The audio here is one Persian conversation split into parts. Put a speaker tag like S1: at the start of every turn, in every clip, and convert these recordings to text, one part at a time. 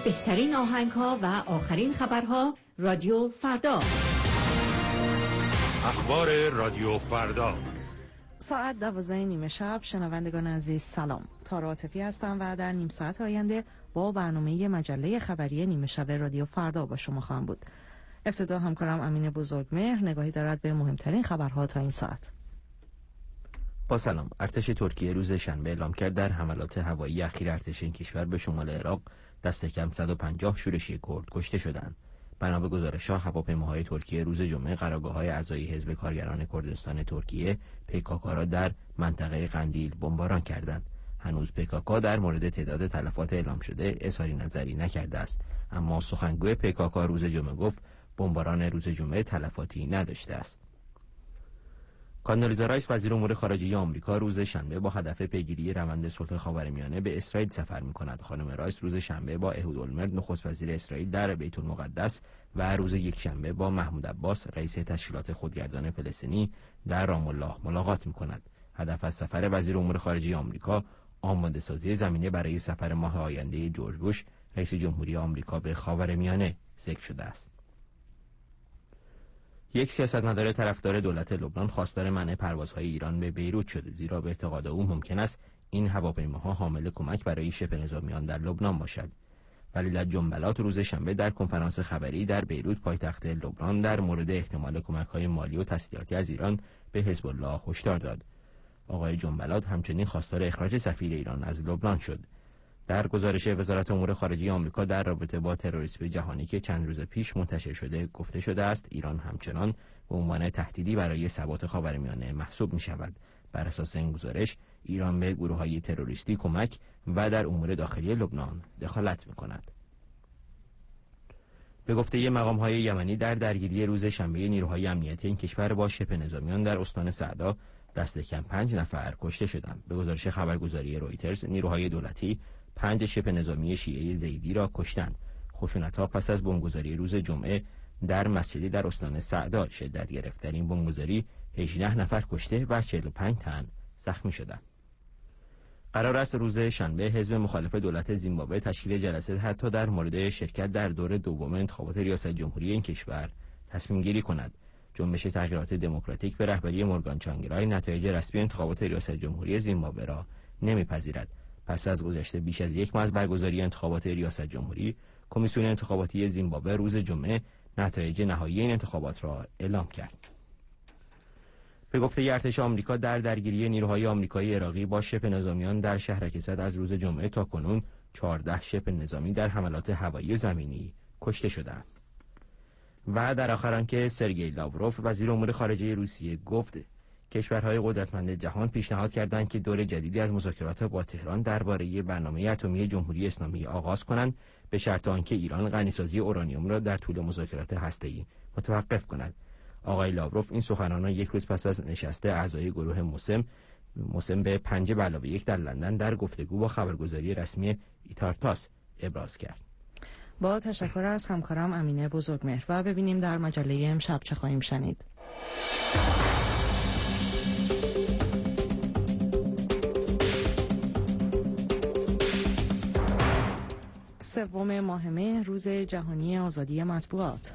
S1: بهترین آهنگ‌ها و آخرین خبرها رادیو فردا.
S2: اخبار رادیو فردا
S3: ساعت 12:30 شب. شنوندگان عزیز سلام. تارا عاطفی هستم و در نیم ساعت آینده با برنامه مجله خبری نیمه شب رادیو فردا با شما خواهم بود. ابتدا همکارم امین بزرگمهر نگاهی دارد به مهمترین خبرها تا این ساعت.
S4: با سلام. ارتش ترکیه روز شنبه اعلام کرد در حملات هوایی اخیر ارتش این کشور به شمال عراق دست کم 150 شورشی کرد کشته شدند. بنا به گزارش‌ها هواپیماهای ترکیه روز جمعه قرارگاه‌های اعضای حزب کارگران کردستان ترکیه PKK را در منطقه قندیل بمباران کردند. هنوز PKK در مورد تعداد تلفات اعلام شده اظهاری نظری نکرده است، اما سخنگوی PKK روز جمعه گفت بمباران روز جمعه تلفاتی نداشته است. کاندولیزا رایس وزیر امور خارجه آمریکا روز شنبه با هدف پیگیری روند صلح خاورمیانه به اسرائیل سفر می‌کند. خانم رایس روز شنبه با اهود اولمرت نخست وزیر اسرائیل در بیت المقدس و روز یکشنبه با محمود عباس رئیس تشکیلات خودگردان فلسطینی در رام الله ملاقات می‌کند. هدف از سفر وزیر امور خارجه آمریکا آماده‌سازی زمینه برای سفر ماه آینده جورج بوش رئیس جمهوری آمریکا به خاورمیانه ذکر شده است. یک سیاستمدار طرفدار دولت لبنان خواستار منع پروازهای ایران به بیروت شده، زیرا به اعتقاد او ممکن است این هواپیماها حامل کمک برای شبه نظامیان در لبنان باشد. ولیعهد جنبلات روز شنبه در کنفرانس خبری در بیروت پایتخت لبنان در مورد احتمال کمک‌های مالی و تسلیحاتی از ایران به حزب الله هشدار داد. آقای جنبلات همچنین خواستار اخراج سفیر ایران از لبنان شد. در گزارش وزارت امور خارجه آمریکا در رابطه با تروریسم جهانی که چند روز پیش منتشر شده گفته شده است ایران همچنان به عنوان تهدیدی برای ثبات خاورمیانه محسوب می شود. بر اساس این گزارش ایران به گروه‌های تروریستی کمک و در امور داخلی لبنان دخالت می کند. به گفته مقام‌های یمنی در درگیری روز شنبه نیروهای امنیتی این کشور با شبه نظامیان در استان سعدا دست کم 5 نفر کشته شدند. به گزارش خبرگزاری رویترز نیروهای دولتی 5 شبه نظامی شیعه زیدی را کشتند. خشونت‌ها پس از بمبگذاری روز جمعه در مسجدی در استان سعدا شدت گرفت. در این بمبگذاری 18 نفر کشته و 45 تن زخمی شدند. قرار است روز شنبه حزب مخالف دولت زیمبابوه تشکیل جلسه حتی در مورد شرکت در دور دوم انتخابات ریاست جمهوری این کشور تصمیم گیری کند. جنبش تغییرات دموکراتیک به رهبری مورگان چانگرای نتایج رسمی انتخابات ریاست جمهوری زیمبابوه را نمیپذیرد. پس از گذشته بیش از یک ماه از برگزاری انتخابات ریاست جمهوری، کمیسیون انتخاباتی زیمبابوه روز جمعه نتایج نهایی این انتخابات را اعلام کرد. به گفته ارتش آمریکا در درگیری نیروهای آمریکایی عراقی با شبه نظامیان در شهرک صد از روز جمعه تا کنون 14 شبه نظامی در حملات هوایی و زمینی کشته شدند. و در آخر آنکه سرگئی لاوروف وزیر امور خارجه روسیه گفت کشورهای قدرتمند جهان پیشنهاد کردند که دور جدیدی از مذاکرات با تهران درباره برنامه اتمی جمهوری اسلامی آغاز کنند به شرط آنکه ایران غنیسازی اورانیوم را در طول مذاکرات هسته‌ای متوقف کند. آقای لاوروف این سخنان را یک روز پس از نشست اعضای گروه مسم به 5+1 در لندن در گفتگو با خبرگزاری رسمی ایتارتاس ابراز کرد.
S3: با تشکر از همکارم امینه بزرگمهر و ببینیم در مجله امشب چه خواهیم شنید. سوم ماه مه روز جهانی آزادی مطبوعات.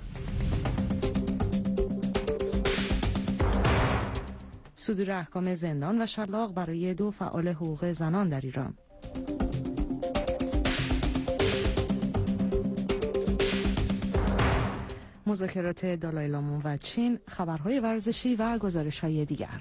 S3: صدور احکام زندان و شلاق برای 2 فعال حقوق زنان در ایران. مذاکرات دالای لاما و چین، خبرهای ورزشی و گزارش‌های دیگر.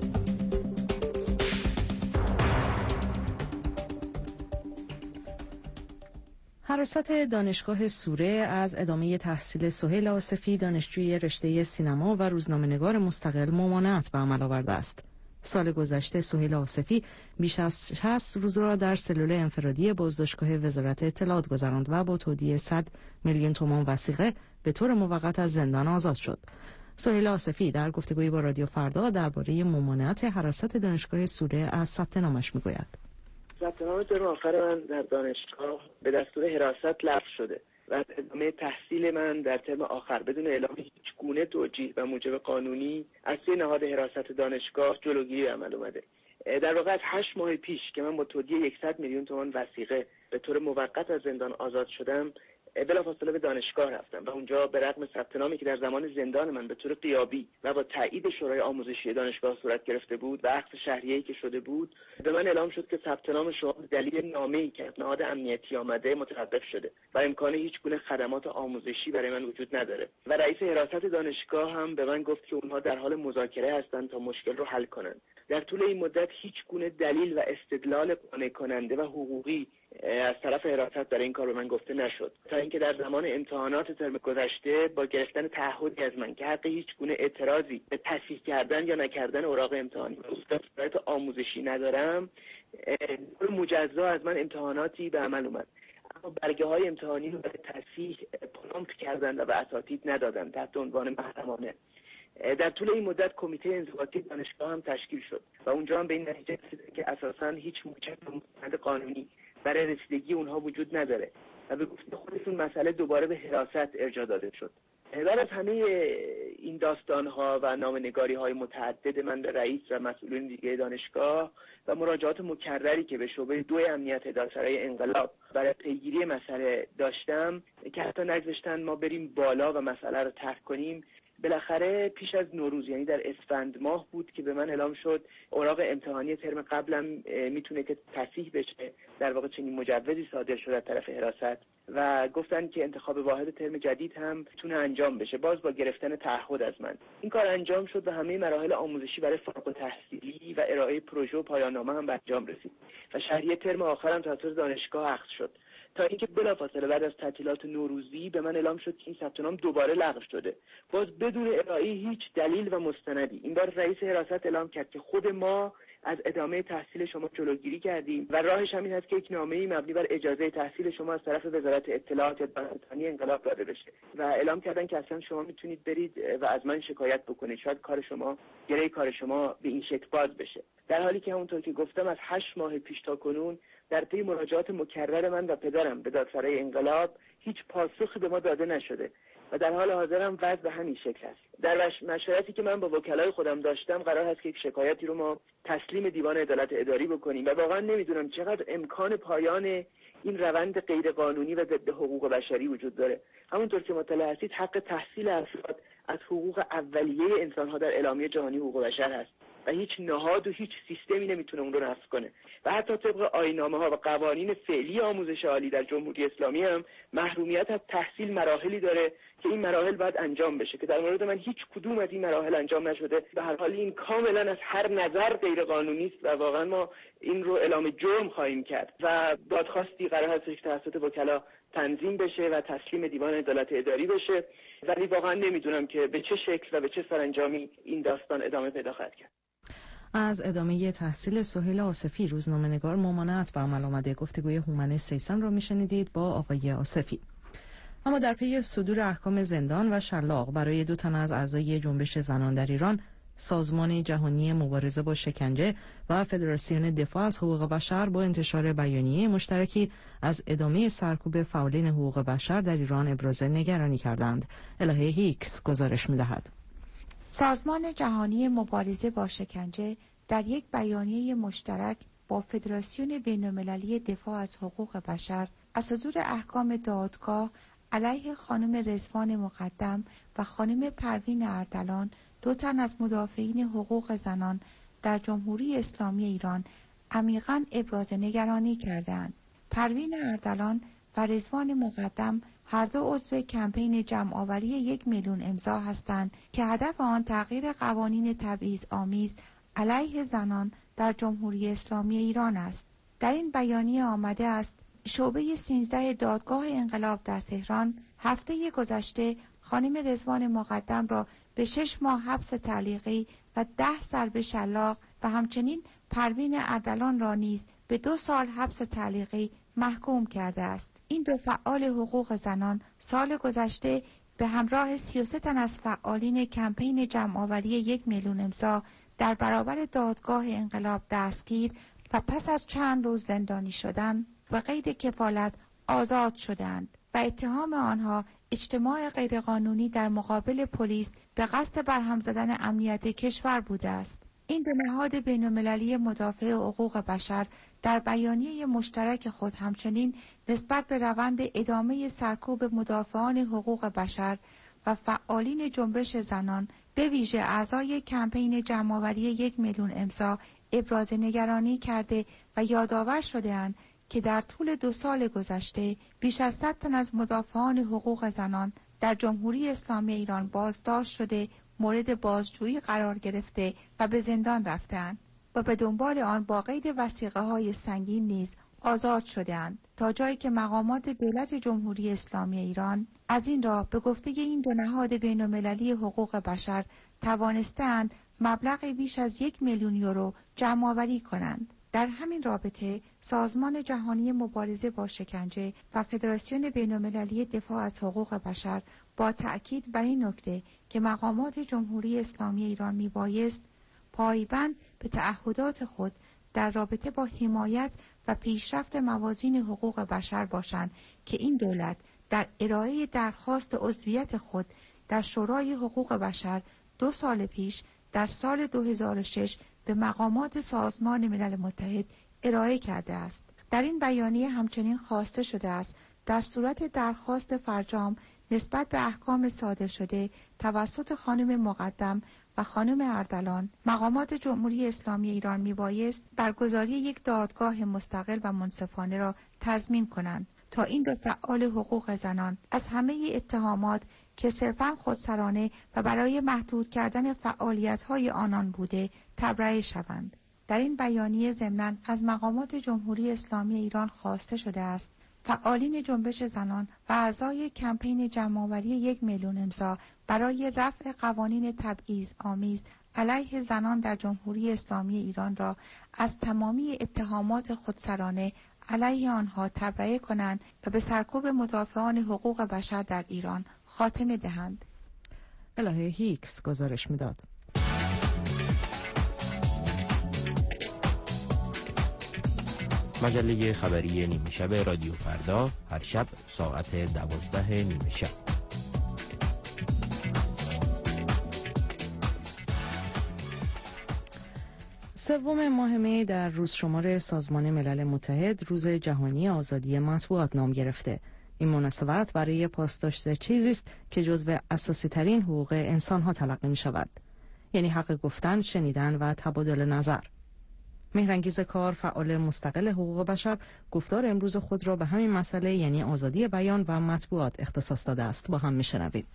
S3: حراست دانشگاه سوره از ادامه تحصیل سهیل آصفی دانشجوی رشته سینما و روزنامه‌نگار مستقل ممانعت به عمل آورده است. سال گذشته سهیل آصفی بیش از 60 روز را در سلول انفرادی بازداشتگاه وزارت اطلاعات گذراند و با تودیع 100 میلیون تومان وثیقه به طور موقت از زندان آزاد شد. سهیل آصفی در گفتگویی با رادیو فردا درباره ممانعت حراست دانشگاه سوره از ثبت نامش میگوید.
S5: ثبت نام ترم آخر من در دانشگاه به دستور حراست لغو شده و ادامه تحصیل من در ترم آخر بدون اعلام هیچ گونه توجیه و موجب قانونی از سوی نهاد حراست دانشگاه جلوگیری عمل اومده. در واقع از 8 ماه پیش که من با تودیع 100 میلیون تومان وثیقه به طور موقت از زندان آزاد شدم، بلافاصله به دانشگاه رفتم و اونجا به رغم ثبت نامی که در زمان زندان من به طور غیابی و با تایید شورای آموزشی دانشگاه صورت گرفته بود و عقد شهریه‌ای که شده بود، به من اعلام شد که ثبت نام شما دلیل نامه‌ای که از نهاد امنیتی آمده متوقف شده و امکان هیچ گونه خدمات آموزشی برای من وجود نداره. و رئیس حراست دانشگاه هم به من گفت که اونها در حال مذاکره هستند تا مشکل رو حل کنند. در طول این مدت هیچ گونه دلیل و استدلال قانع کننده و حقوقی از طرف حراست برای این کار به من گفته نشد، تا اینکه در زمان امتحانات ترم گذشته با گرفتن تعهدی از من که حق هیچ گونه اعتراضی به تصحیح کردن یا نکردن اوراق امتحانی و صورت آموزشی ندارم، مجزا از من امتحاناتی به عمل اومد. اما برگه های امتحانی رو برای تصحیح پرامپت کردن و به اساتید ندادن تحت عنوان محرمانه. در طول این مدت کمیته انضباطی دانشگاه هم تشکیل شد و اونجا هم به این نتیجه رسیدن که اساساً هیچ موجب مستند قانونی برای رسیدگی اونها وجود نداره و به گفته خودشون مسئله دوباره به حراست ارجاع داده شد. بعد از همه این داستان‌ها و نامه‌نگاری‌های متعدد من به رئیس و مسئولین دیگه دانشگاه و مراجعات مکرری که به شعبه 2 امنیت دادسرای انقلاب برای پیگیری مسئله داشتم که حتی نگذاشتن ما بریم بالا و مسئله رو طرح کنیم، بالاخره پیش از نوروز، یعنی در اسفند ماه بود که به من اعلام شد اوراق امتحانی ترم قبلم میتونه که تصحیح بشه. در واقع چنین مجوزی صادر شده از طرف حراست و گفتن که انتخاب واحد ترم جدید هم میتونه انجام بشه، باز با گرفتن تعهد از من. این کار انجام شد و همه مراحل آموزشی برای فارغ التحصیلی و ارائه پروژه و پایان نامه هم به انجام رسید و شهریه ترم آخرم توسط دانشگاه عقد شد، تا اینکه بلافاصله بعد از تعطیلات نوروزی به من اعلام شد که این ثبت نام دوباره لغو شده، باز بدون ارائه هیچ دلیل و مستندی. این بار رئیس حراست اعلام کرد که خود ما از ادامه تحصیل شما جلوگیری کردیم و راهش همین هست که یک نامه‌ای مبنی بر اجازه تحصیل شما از طرف وزارت اطلاعات یا دادستانی انقلاب داده بشه و اعلام کردن که اصلا شما میتونید برید و از من شکایت بکنید، شاید کار شما گره کار شما به این شکل باز بشه. در حالی که همونطور که گفتم از 8 ماه پیش تا کنون در طی مراجعات مکرر من و پدرم به دادسرای انقلاب هیچ پاسخی به ما داده نشده و در حال حاضرم وضع به همین شکل است. در مشورتی که من با وکلای خودم داشتم قرار هست که یک شکایتی رو ما تسلیم دیوان عدالت اداری بکنیم و واقعا نمیدونم چقدر امکان پایان این روند غیرقانونی و ضد حقوق بشری وجود داره. همونطور که مطلع هستید حق تحصیل افراد از حقوق اولیه انسان‌ها در اعلامیه جهانی حقوق بشر هست و هیچ نهاد و هیچ سیستمی نمیتونه اون رو نفذ کنه و حتی طبق آیین‌نامه‌ها و قوانین فعلی آموزش عالی در جمهوری اسلامی هم محرومیت از تحصیل مراحلی داره که این مراحل باید انجام بشه که در مورد من هیچ کدوم از این مراحل انجام نشده. به هر حال این کاملا از هر نظر غیر قانونی است و واقعا ما این رو اعلام جرم خواهیم کرد و دادخواستی قرار هست که توسط وکلا تنظیم بشه و تسلیم دیوان عدالت اداری بشه، ولی واقعا نمیدونم که به چه شکل و به چه سرانجامی این داستان ادامه پیدا خواهد کرد.
S3: از ادامه تحصیل سهیل آصفی، روزنامه‌نگار ممانعت به عمل آمده. گفتگوی هومن سیسن را میشنیدید با آقای آصفی. اما در پی صدور احکام زندان و شلاق برای 2 تن از اعضای جنبش زنان در ایران، سازمان جهانی مبارزه با شکنجه و فدراسیون دفاع از حقوق بشر با انتشار بیانیه مشترکی از ادامه سرکوب فعالین حقوق بشر در ایران ابراز نگرانی کردند. الهه هیکس گزارش می‌دهد.
S6: سازمان جهانی مبارزه با شکنجه در یک بیانیه مشترک با فدراسیون بین‌المللی دفاع از حقوق بشر از صدور احکام دادگاه علیه خانم رضوان مقدم و خانم پروین اردلان، 2 تن از مدافعین حقوق زنان در جمهوری اسلامی ایران، عمیقاً ابراز نگرانی کردند. پروین اردلان و رضوان مقدم هر دو عضو کمپین جمع‌آوری 1 میلیون امضا هستند که هدف آن تغییر قوانین تبعیض‌آمیز علیه زنان در جمهوری اسلامی ایران است. در این بیانیه آمده است شعبه 13 دادگاه انقلاب در تهران هفته گذشته خانم رضوان مقدم را به 6 ماه حبس تعلیقی و 10 ضرب شلاق و همچنین پروین اردلان را نیز به 2 سال حبس تعلیقی محکوم کرده است. این 2 فعال حقوق زنان سال گذشته به همراه 33 تن از فعالین کمپین جمع‌آوری 1 میلیون امضا در برابر دادگاه انقلاب دستگیر و پس از چند روز زندانی شدن و قید کفالت آزاد شدند و اتهام آنها اجتماع غیرقانونی در مقابل پلیس به قصد برهم زدن امنیت کشور بوده است. این دو نهاد بین‌المللی مدافع حقوق بشر در بیانیه مشترک خود همچنین نسبت به روند ادامه سرکوب مدافعان حقوق بشر و فعالین جنبش زنان به ویژه اعضای کمپین جمع‌آوری 1 میلیون امضا ابراز نگرانی کرده و یادآور شده‌اند که در طول 2 سال گذشته بیش از 100 تن از مدافعان حقوق زنان در جمهوری اسلامی ایران بازداشت شده، مورد بازجویی قرار گرفته و به زندان رفتند و به دنبال آن با قید وثیقه‌های سنگین نیز آزاد شده‌اند، تا جایی که مقامات دولت جمهوری اسلامی ایران از این راه به گفته این دو نهاد بین‌المللی حقوق بشر توانستند مبلغ بیش از 1 میلیون یورو جمع‌آوری کنند. در همین رابطه سازمان جهانی مبارزه با شکنجه و فدراسیون بین‌المللی دفاع از حقوق بشر با تأکید بر این نکته که مقامات جمهوری اسلامی ایران میبایست پایبند به تعهدات خود در رابطه با حمایت و پیشرفت موازین حقوق بشر باشند که این دولت در ارائه درخواست عضویت خود در شورای حقوق بشر 2 سال پیش در سال 2006 به مقامات سازمان ملل متحد ارائه کرده است. در این بیانیه همچنین خواسته شده است در صورت درخواست فرجام نسبت به احکام صادر شده توسط خانم مقدم و خانم اردلان، مقامات جمهوری اسلامی ایران میبایست برگزاری یک دادگاه مستقل و منصفانه را تضمین کنند تا این دو فعال حقوق زنان از همه اتهامات که صرفاً خودسرانه و برای محدود کردن فعالیت‌های آنان بوده تبرئه شوند. در این بیانیه ضمناً از مقامات جمهوری اسلامی ایران خواسته شده است فعالین جنبش زنان و اعضای کمپین جمع‌آوری 1 میلیون امضا برای رفع قوانین تبعیض آمیز علیه زنان در جمهوری اسلامی ایران را از تمامی اتهامات خودسرانه علیه آنها تبرئه کنند و به سرکوب مدافعان حقوق بشر در ایران خاتمه دهند.
S3: الهه هیکس گزارش میداد.
S4: مجله خبری نیمه شب رادیو فردا، هر شب ساعت 12 نیمه شب.
S3: سوم ماه می در روز شمار سازمان ملل متحد روز جهانی آزادی مطبوعات نام گرفته. این مناسبت برای پاسداشت چیزی است که جزو اساسی ترین حقوق انسان ها تلقی می شود، یعنی حق گفتن، شنیدن و تبادل نظر. مهرانگیز کار، فعال مستقل حقوق بشر، گفتار امروز خود را به همین مسئله یعنی آزادی بیان و مطبوعات اختصاص داده است. با هم میشنوید.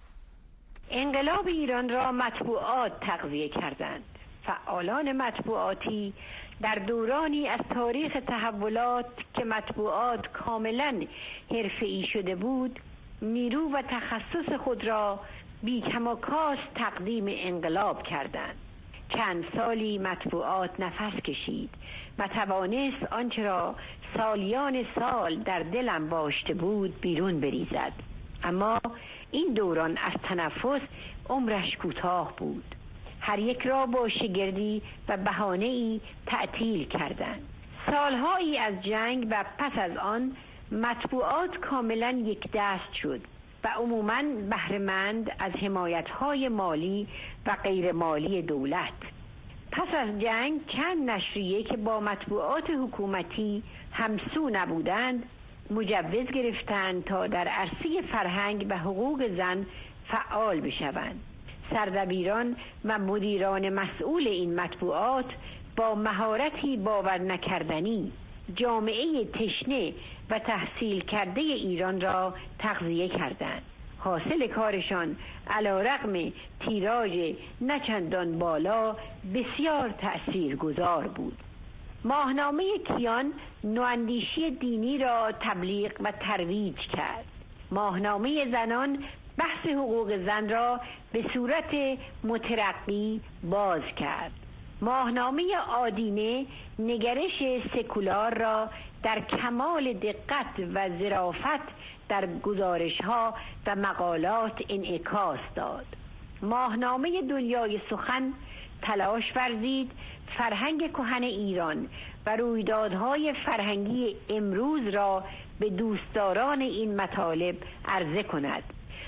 S7: انقلاب ایران را مطبوعات تغذیه کردند. فعالان مطبوعاتی در دورانی از تاریخ تحولات که مطبوعات کاملا حرفه‌ای شده بود، نیرو و تخصص خود را بی کم و کاست تقدیم انقلاب کردند. چند سالی مطبوعات نفس کشید و توانست آنچه را سالیان سال در دل انباشته بود بیرون بریزد. اما این دوران از تنفس عمرش کوتاه بود. هر یک را با شگردی و بهانه‌ای تعطیل کردند. سالهایی از جنگ و پس از آن مطبوعات کاملا یک دست شد و عموماً بهره‌مند از حمایت‌های مالی و غیر مالی دولت. پس از جنگ چند نشریه که با مطبوعات حکومتی همسو نبودند مجوز گرفتند تا در عرصه فرهنگ و حقوق زن فعال بشوند. سردبیران و مدیران مسئول این مطبوعات با مهارتی باور نکردنی جامعه تشنه و تحصیل کرده ایران را تغذیه کردند. حاصل کارشان علیرغم تیراژ نچندان بالا بسیار تأثیرگذار بود. ماهنامه کیان نواندیشی دینی را تبلیغ و ترویج کرد. ماهنامه زنان بحث حقوق زن را به صورت مترقی باز کرد. ماهنامه آدینه نگرش سکولار را در کمال دقت و ظرافت در گزارش‌ها و مقالات انعکاس داد. ماهنامه دنیای سخن تلاش ورزید فرهنگ کهن ایران و رویدادهای فرهنگی امروز را به دوستداران این مطالب عرضه کند.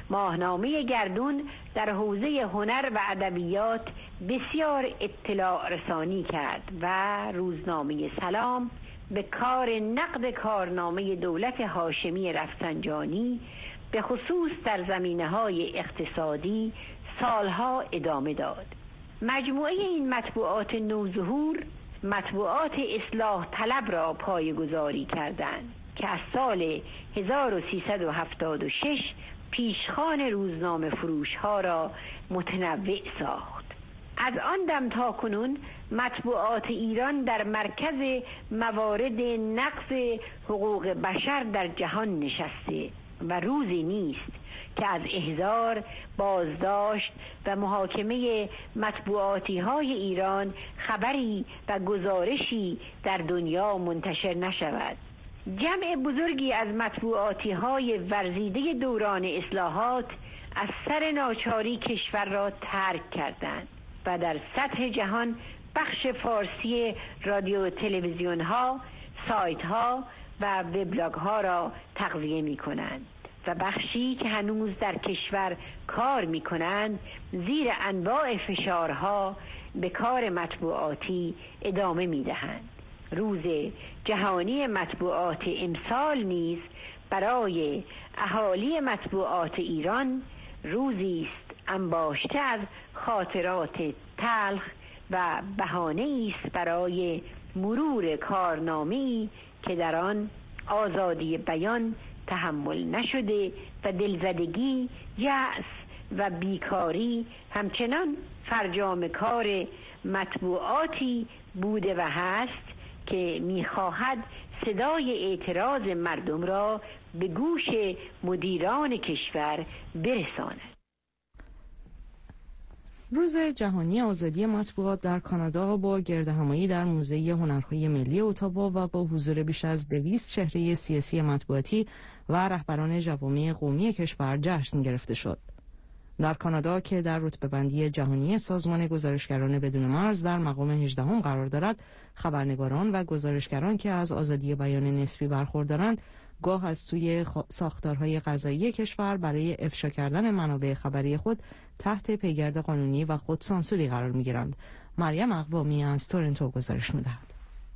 S7: ماهنامه گردون در حوزه هنر و ادبیات بسیار اطلاع رسانی کرد و روزنامه سلام به کار نقد کارنامه دولت هاشمی رفسنجانی به خصوص در زمینه‌های اقتصادی سالها ادامه داد. مجموعه این مطبوعات نوظهور مطبوعات اصلاح طلب را پایه‌گذاری کردند که از سال 1376 پیشخوان روزنامه فروش ها را متنوع ساخت. از آن دم تا کنون مطبوعات ایران در مرکز موارد نقض حقوق بشر در جهان نشسته و روزی نیست که از احضار، بازداشت و محاکمه مطبوعاتی های ایران خبری و گزارشی در دنیا منتشر نشود. جمع بزرگی از مطبوعاتی های ورزیده دوران اصلاحات از سر ناچاری کشور را ترک کردند و در سطح جهان بخش فارسی رادیو تلویزیون ها، سایت ها و وبلاگ ها را تغذیه می کنند و بخشی که هنوز در کشور کار می کنند زیر انواع فشارها به کار مطبوعاتی ادامه می دهند. روز جهانی مطبوعات امسال نیز برای اهالی مطبوعات ایران روزی است انباشته از خاطرات تلخ و بهانه‌ای است برای مرور کارنامه‌ای که در آن آزادی بیان تحمل نشده و دلزدگی، یأس و بیکاری همچنان فرجام کار مطبوعاتی بوده و هست که می‌خواهد صدای اعتراض مردم را به گوش مدیران کشور برساند.
S3: روز جهانی آزادی مطبوعات در کانادا با گردهمایی در موزه هنرهای ملی اتاوا و با حضور بیش از 200 چهره سیاسی مطبوعاتی و رهبران جوامع قومی کشور جشن گرفته شد. در کانادا که در رتبه‌بندی جهانی سازمان گزارشگران بدون مرز در مقام 18 قرار دارد، خبرنگاران و گزارشگران که از آزادی بیان نسبی برخوردارند گاه از سوی ساختارهای قضایی کشور برای افشا کردن منابع خبری خود تحت پیگرد قانونی و خودسانسوری قرار می‌گیرند. مریم اقوامی از تورنتو گزارش می‌دهد.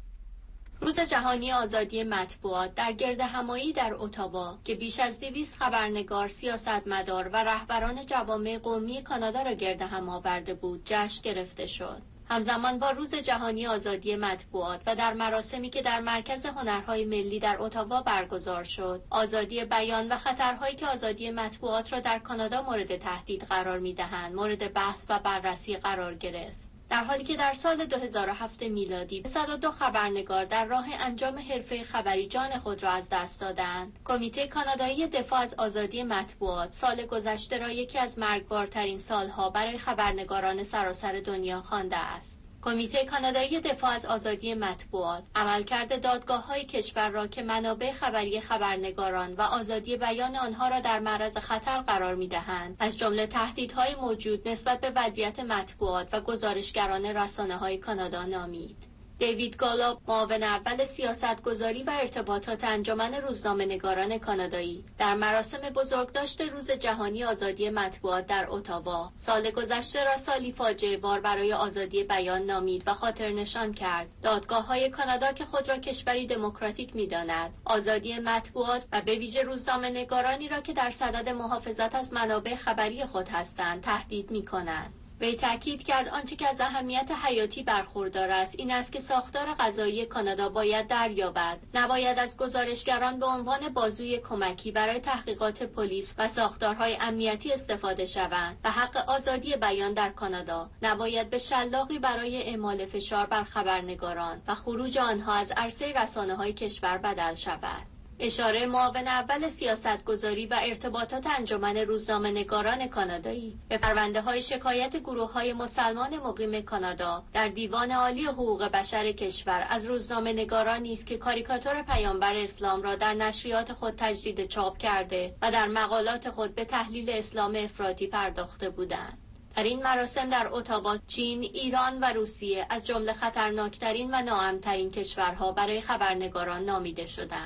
S8: روز جهانی آزادی مطبوعات در گردهمایی در اتاوا که بیش از 200 خبرنگار، سیاستمدار و رهبران جوامع قومی کانادا را گردهم آورده بود، جشن گرفته شد. همزمان با روز جهانی آزادی مطبوعات و در مراسمی که در مرکز هنرهای ملی در اتاوا برگزار شد، آزادی بیان و خطرهایی که آزادی مطبوعات را در کانادا مورد تهدید قرار می‌دهند، مورد بحث و بررسی قرار گرفت. در حالی که در سال 2007 میلادی 102 خبرنگار در راه انجام حرفه خبری جان خود را از دست دادند، کمیته کانادایی دفاع از آزادی مطبوعات سال گذشته را یکی از مرگبارترین سالها برای خبرنگاران سراسر دنیا خوانده است. کمیته کانادایی دفاع از آزادی مطبوعات عملکرد دادگاه‌های کشور را که منابع خبری خبرنگاران و آزادی بیان آنها را در معرض خطر قرار می‌دهند، از جمله تهدیدهای موجود نسبت به وضعیت مطبوعات و گزارشگران رسانه‌های کانادا نامید. دیوید گالوب، معاون اول سیاستگذاری و ارتباطات انجمن روزنامه‌نگاران کانادایی، در مراسم بزرگداشت روز جهانی آزادی مطبوعات در اتاوا سال گذشته را سالی فاجعه بار برای آزادی بیان نامید و خاطر نشان کرد دادگاه‌های کانادا که خود را کشوری دموکراتیک می‌داند، آزادی مطبوعات و به ویژه روزنامه‌نگارانی را که در صدد محافظت از منابع خبری خود هستند تهدید می‌کنند. وی تاکید کرد آنچه که از اهمیت حیاتی برخوردار است این است که ساختار قضایی کانادا باید دریابد، نباید از گزارشگران به عنوان بازوی کمکی برای تحقیقات پلیس و ساختارهای امنیتی استفاده شوند و حق آزادی بیان در کانادا نباید به شلاقی برای اعمال فشار بر خبرنگاران و خروج آنها از عرصه رسانه‌های کشور بدل شود. اشاره معاون اول سیاستگذاری و ارتباطات انجمن روزنامه‌نگاران کانادایی به پرونده‌های شکایت گروه‌های مسلمان مقیم کانادا در دیوان عالی حقوق بشر کشور از روزنامه‌نگارانی است که کاریکاتور پیامبر اسلام را در نشریات خود تجدید چاپ کرده و در مقالات خود به تحلیل اسلام افراطی پرداخته بودند. در این مراسم در اتاوا چین، ایران و روسیه از جمله خطرناکترین و ناامن‌ترین کشورها برای خبرنگاران نامیده شدند.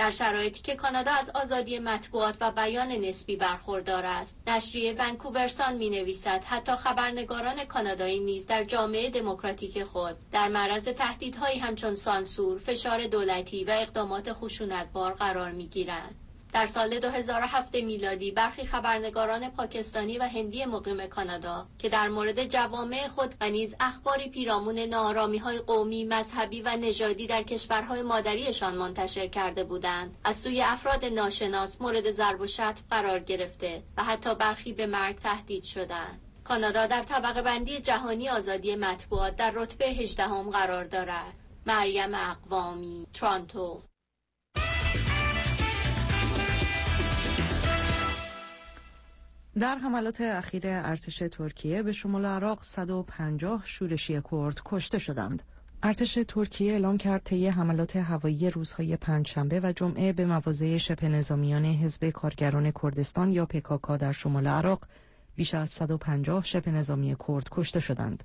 S8: در شرایطی که کانادا از آزادی مطبوعات و بیان نسبی برخوردار است. نشریه ونکوور سان می‌نویسد حتی خبرنگاران کانادایی نیز در جامعه دموکراتیک خود در معرض تهدیدهایی همچون سانسور، فشار دولتی و اقدامات خشونتبار قرار می‌گیرند. در سال 2007 میلادی برخی خبرنگاران پاکستانی و هندی مقیم کانادا که در مورد جوامع خود و نیز اخباری پیرامون ناآرامی‌های قومی، مذهبی و نژادی در کشورهای مادریشان منتشر کرده بودند، از سوی افراد ناشناس مورد ضرب و شتم قرار گرفته و حتی برخی به مرگ تهدید شدند. کانادا در طبقه بندی جهانی آزادی مطبوعات در رتبه 18 قرار دارد. مریم اقوامی، تورنتو.
S3: در حملات اخیر ارتش ترکیه به شمال عراق 150 شورشی کرد کشته شدند. ارتش ترکیه اعلام کرد طی حملات هوایی روزهای پنجشنبه و جمعه به مواضع شبه نظامیان حزب کارگران کردستان یا PKK در شمال عراق بیش از 150 شبه نظامی کرد کشته شدند.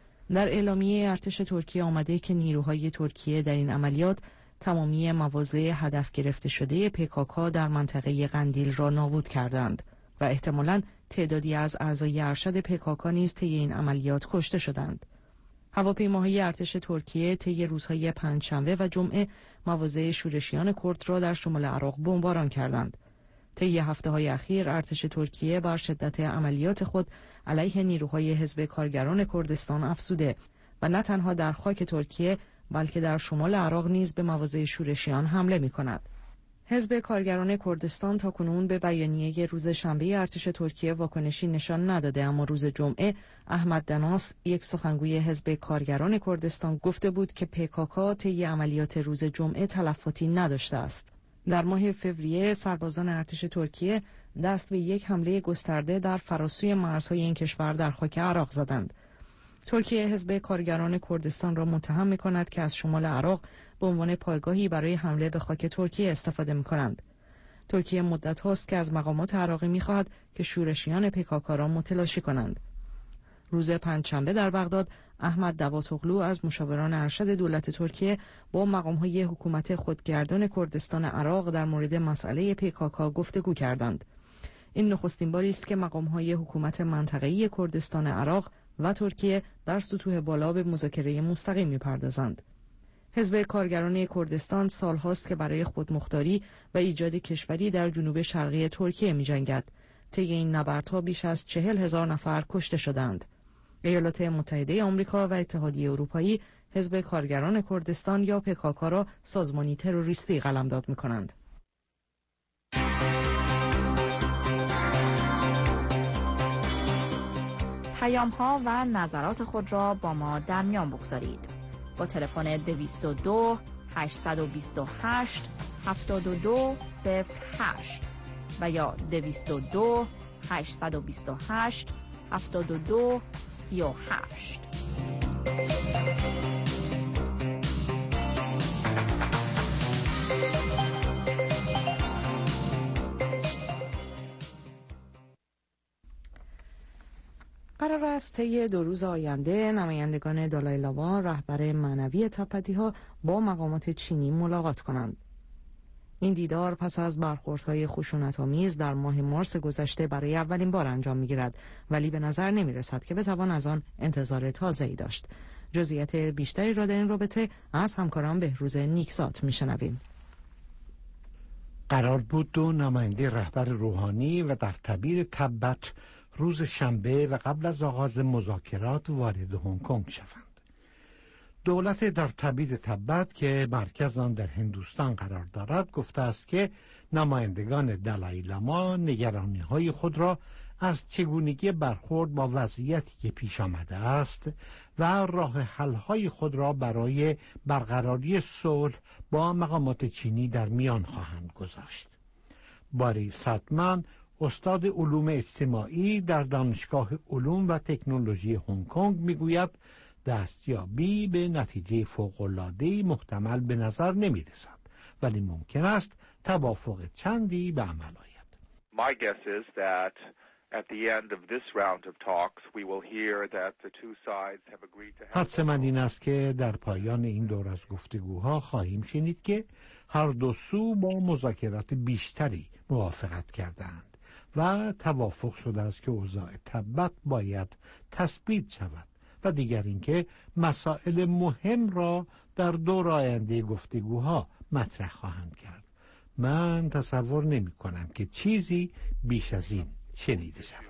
S3: در اعلامیه ارتش ترکیه آمده که نیروهای ترکیه در این عملیات تمامی مواضع هدف گرفته شده PKK در منطقه قندیل را نابود کردند و احتمالاً تعدادی از اعضای ارشد PKK نیز طی این عملیات کشته شدند. هواپیماهای ارتش ترکیه طی روزهای پنجشنبه و جمعه مواضع شورشیان کرد را در شمال عراق بمباران کردند. طی هفته‌های اخیر ارتش ترکیه بر شدت عملیات خود علیه نیروهای حزب کارگران کردستان افزوده و نه تنها در خاک ترکیه بلکه در شمال عراق نیز به مواضع شورشیان حمله می‌کند. حزب کارگران کردستان تاکنون به بیانیه روز شنبه ارتش ترکیه واکنشی نشان نداده، اما روز جمعه احمد دناس، یک سخنگوی حزب کارگران کردستان، گفته بود که PKK طی عملیات روز جمعه تلفاتی نداشته است. در ماه فوریه سربازان ارتش ترکیه دست به یک حمله گسترده در فراسوی مرزهای این کشور در خاک عراق زدند. ترکیه حزب کارگران کردستان را متهم می‌کند که از شمال عراق به عنوان پایگاهی برای حمله به خاک ترکیه استفاده می‌کنند. ترکیه مدت هاست که از مقامات عراقی می‌خواهد که شورشیان PKK را متلاشی کنند. روز پنجشنبه در بغداد احمد دواتوغلو از مشاوران ارشد دولت ترکیه با مقام‌های حکومت خودگردان کردستان عراق در مورد مسئله PKK گفتگو کردند. این نخستین باری است که مقام‌های حکومت منطقه‌ای کردستان عراق و ترکیه در سطوح بالا به مذاکره مستقیم می‌پردازند. حزب کارگران کردستان سالهاست که برای خودمختاری و ایجاد کشوری در جنوب شرقی ترکیه می‌جنگد. طی این نبردها بیش از 40,000 نفر کشته شدند. ایالات متحده آمریکا و اتحادیه اروپایی حزب کارگران کردستان یا PKK را سازمانی تروریستی قلمداد می‌کنند.
S9: پیام‌ها و نظرات خود را با ما در میان بگذارید. با تلفن 222 828 7208 و یا 222 828 7238.
S3: قرار است طی 2 روز آینده نمایندگان دالای لاما، رهبر معنوی تبعیدها، با مقامات چینی ملاقات کنند. این دیدار پس از برخوردهای خشونت‌آمیز در ماه مارس گذشته برای اولین بار انجام می‌گیرد، ولی به نظر نمی‌رسد که بتوان از آن انتظار تازه‌ای داشت. جزئیات بیشتری را در این رابطه از همکاران بهروز نیکزاد می‌شنویم.
S10: قرار بود 2 نماینده رهبر روحانی و در تبعید تبت روز شنبه و قبل از آغاز مذاکرات وارد هنگ کنگ شوند. دولت در تبعید تبت که مرکز آن در هندوستان قرار دارد گفته است که نمایندگان دالای لاما نگرانی‌های خود را از چگونگی برخورد با وضعیتی که پیش آمده است و راه حل‌های خود را برای برقراری صلح با مقامات چینی در میان خواهند گذاشت. باری ساتمن، استاد علوم اجتماعی در دانشگاه علوم و تکنولوژی هنگ کنگ، میگوید دستیابی به نتیجه فوق‌العاده‌ای محتمل به نظر نمی‌رسد، ولی ممکن است توافق چندی به عمل آید.
S11: My guess is that
S10: حدس من این است که در پایان این دور از گفتگوها خواهیم شنید که هر دو سو با مذاکرات بیشتری موافقت کردند و توافق شده است که اوضاع تبت باید تثبیت شود و دیگر اینکه مسائل مهم را در دور آینده گفتگوها مطرح خواهند کرد. من تصور نمی کنم که چیزی بیش از این شنیده شود.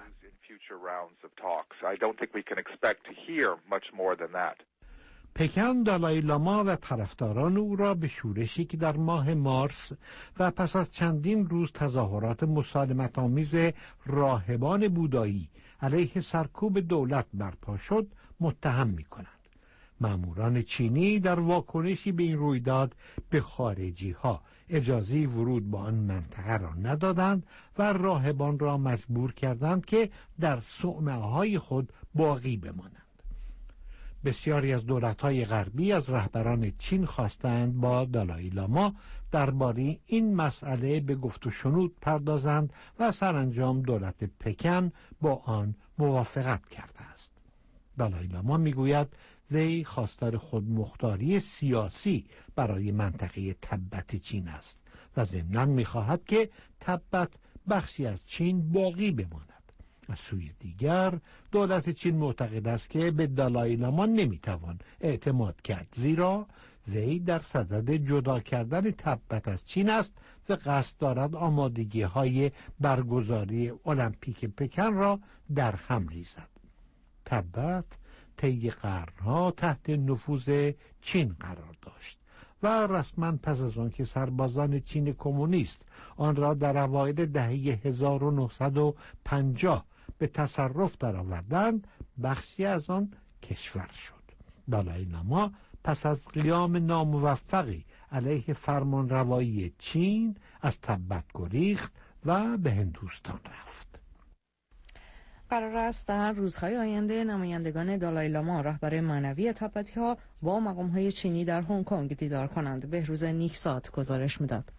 S10: پکن دالای لاما و طرفداران او را به شورشی که در ماه مارس و پس از چندین روز تظاهرات مسالمت‌آمیز راهبان بودایی علیه سرکوب دولت برپا شد متهم می‌کنند. ماموران چینی در واکنشی به این رویداد به خارجی‌ها اجازه ورود به آن منطقه را ندادند و راهبان را مجبور کردند که در صومعه‌های خود باقی بمانند. بسیاری از دولت‌های غربی از رهبران چین خواستند با دالای لاما درباره این مسئله به گفت و شنود پردازند و سرانجام دولت پکن با آن موافقت کرده است. دالای لاما میگوید وی خواستار خودمختاری سیاسی برای منطقه تبت چین است و ضمناً می‌خواهد که تبت بخشی از چین باقی بماند. از سوی دیگر دولت چین معتقد است که به دالای لاما نمیتوان اعتماد کرد، زیرا وی در صدد جدا کردن تبت از چین است و قصد دارد آمادگی‌های برگزاری المپیک پکن را در هم ریزد. تبت طی قرنها تحت نفوذ چین قرار داشت و رسما پس از آن که سربازان چین کمونیست آن را در اوایل دهه 1950 به تصرف درآوردند، بخشی از آن کشور شد. دالای لاما پس از قیام ناموفقی علیه فرمانروایی چین از تبت گریخت و به هندوستان رفت.
S3: قرار است در روزهای آینده نمایندگان دالای لاما رهبر معنوی تبتی‌ها با مقام‌های چینی در هنگ کنگ دیدار کنند. بهروز نیکسات گزارش می‌داد.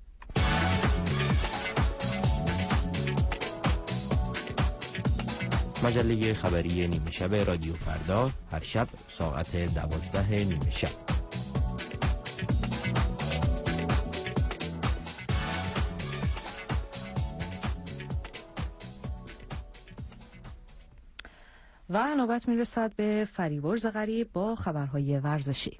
S4: مجله خبری نیمه شب رادیو فردا هر شب ساعت 12 نیمه شب.
S3: و نوبت میرسد به فریورز غریب با خبرهای ورزشی.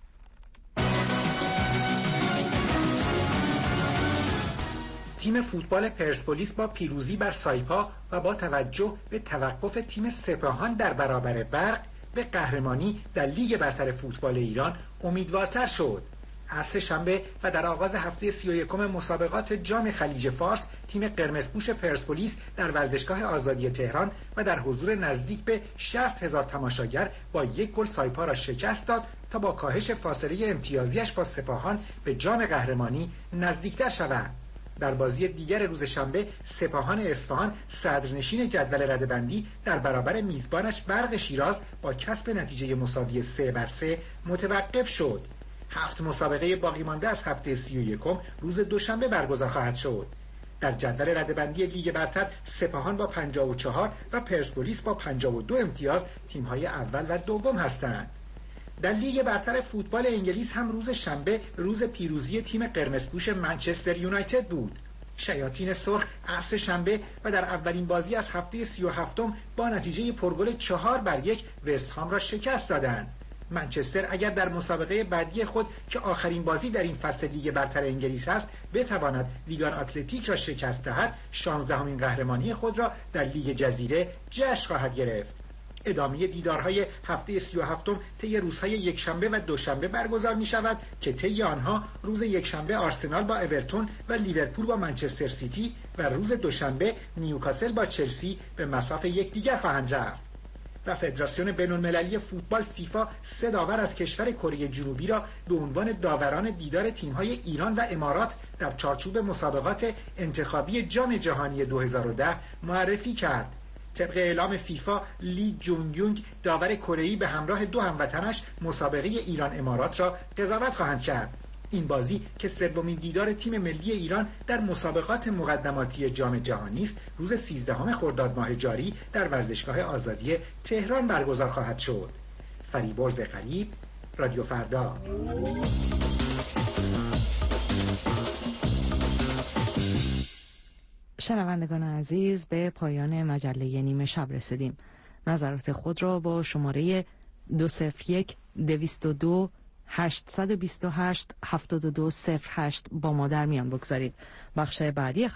S11: تیم فوتبال پرسپولیس با پیروزی بر سایپا و با توجه به توقف تیم سپاهان در برابر برق به قهرمانی در لیگ برتر فوتبال ایران امیدوارتر شد. عصر شنبه و در آغاز هفته 31 مسابقات جام خلیج فارس تیم قرمزپوش پرسپولیس در ورزشگاه آزادی تهران و در حضور نزدیک به 60,000 تماشاگر با 1 گل سایپا را شکست داد تا با کاهش فاصله امتیازیش با سپاهان به جام قهرمانی نزدیکتر شود. در بازی دیگر روز شنبه سپاهان اصفهان صدرنشین جدول رده‌بندی در برابر میزبانش برق شیراز با کسب نتیجه مساوی 3-3 متوقف شد. 7 مسابقه باقی مانده از هفته 31 روز دوشنبه برگزار خواهد شد. در جدول رده‌بندی لیگ برتر سپاهان با 54 و پرسپولیس با 52 امتیاز تیم‌های اول و دوم هستند. در لیگ برتر فوتبال انگلیس هم روز شنبه روز پیروزی تیم قرمزپوش منچستر یونایتد بود. شیاطین سرخ عصر شنبه و در اولین بازی از هفته 37 با نتیجه پرگل 4-1 وست هام را شکست دادند. منچستر اگر در مسابقه بعدی خود که آخرین بازی در این فصل لیگ برتر انگلیس است بتواند ویگان اتلتیک را شکست دهد، 16مین قهرمانی خود را در لیگ جزیره جشن خواهد گرفت. ادامه دیدارهای هفته 37 طی روزهای یکشنبه و دوشنبه برگزار می شود که طی آنها روز یکشنبه آرسنال با اورتون و لیورپول با منچستر سیتی و روز دوشنبه نیوکاسل با چلسی به مصاف یکدیگر خواهند رفت. و فدراسیون بین‌المللی فوتبال فیفا 3 داور از کشور کره جنوبی را به عنوان داوران دیدار تیم‌های ایران و امارات در چارچوب مسابقات انتخابی جام جهانی 2010 معرفی کرد. طبق اعلام فیفا، لی جونگ یونگ داور کره‌ای به همراه 2 هموطنش مسابقه ایران امارات را قضاوت خواهند کرد. این بازی که سومین دیدار تیم ملی ایران در مسابقات مقدماتی جام جهانی است، روز 13 خرداد ماه جاری در ورزشگاه آزادی تهران برگزار خواهد شد. فریبرز غریب، رادیو فردا.
S3: شنوندگان عزیز، به پایان مجله نیمه شب رسیدیم. نظرات خود را با شماره 201-222-828-7208 با ما در میان بگذارید. بخش بعدی